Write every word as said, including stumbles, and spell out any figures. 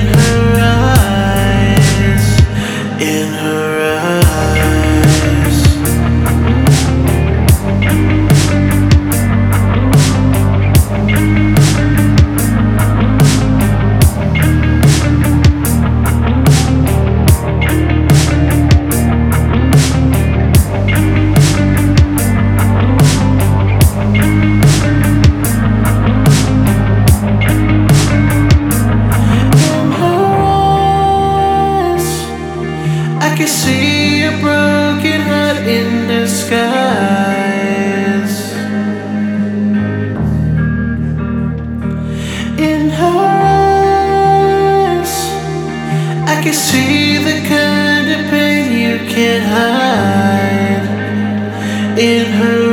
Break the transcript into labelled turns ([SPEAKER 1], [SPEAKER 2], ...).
[SPEAKER 1] in her eyes, in her eyes. I can see a broken heart in disguise. In her eyes, I can see the kind of pain you can't hide. In her